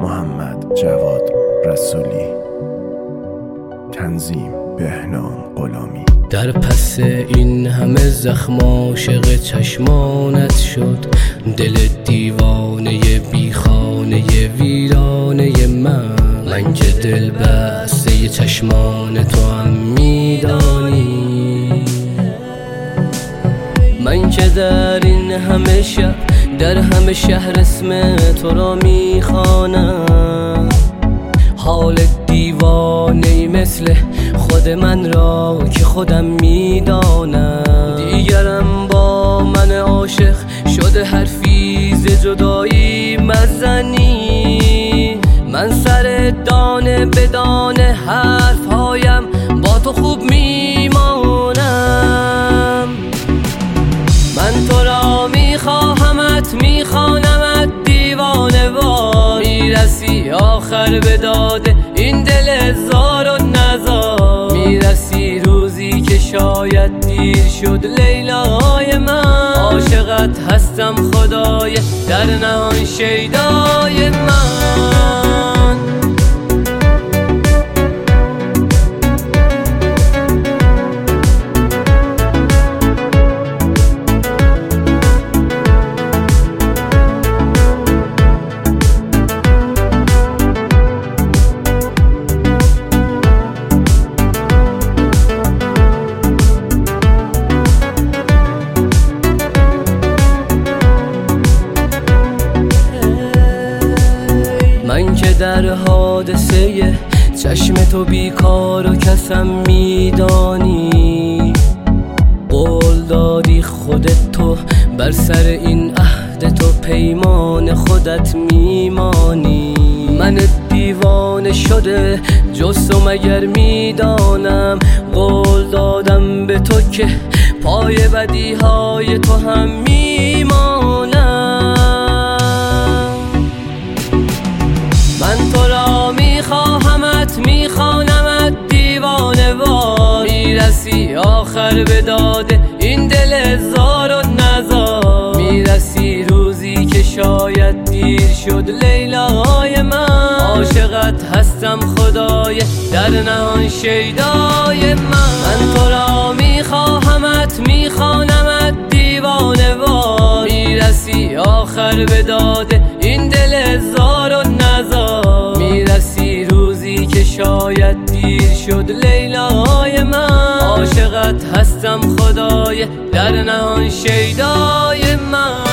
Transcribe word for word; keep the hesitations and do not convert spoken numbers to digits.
محمد جواد رسولی. تنظیم بهنام غلامی. در پس این همه زخم عاشق چشمانت شد دل دیوانه بیخانه ویرانه من. من که دل بسته چشمان تو هم میدانی، من که در این همه شهر در همه شهر اسم تو را میخوانم. حال دیوانه مثل خود من را که خودم میدانم. دیگرم با من عاشق شده حرفی ز جدایی مزنی. من سر دانه به دانه حرفهایم با تو خوب میمانم. من تو را میخواهمت میخوانمت دیوانه وار. میرسی آخر به داده این دل زار و نزار. میرسی روزی که شاید دیر شد لیلای من. عاشقت هستم خدای در نهان شیدای من. من که در حادثه چشم تو بیکار و کسم میدانی. قول دادی خودت تو بر سر این عهد تو پیمان خودت میمانی. من دیوانه شده جز تو مگر میدانم. قول دادم به تو که پای بدی های تو هم میمانم. من تو را میخواهمت میخوانمت دیوانه وار. میرسی آخر به داده این دل زار و نزار. میرسی روزی که شاید دیر شد لیلای من. عاشقت هستم خدای در نهان شیدای من. من تو را میخواهمت میخوانمت دیوانه وار. میرسی آخر به داده این دل زار و نزار. میرسی روزی که شاید دیر شد لیلای من. عاشقت هستم خدای در نهان شیدای من.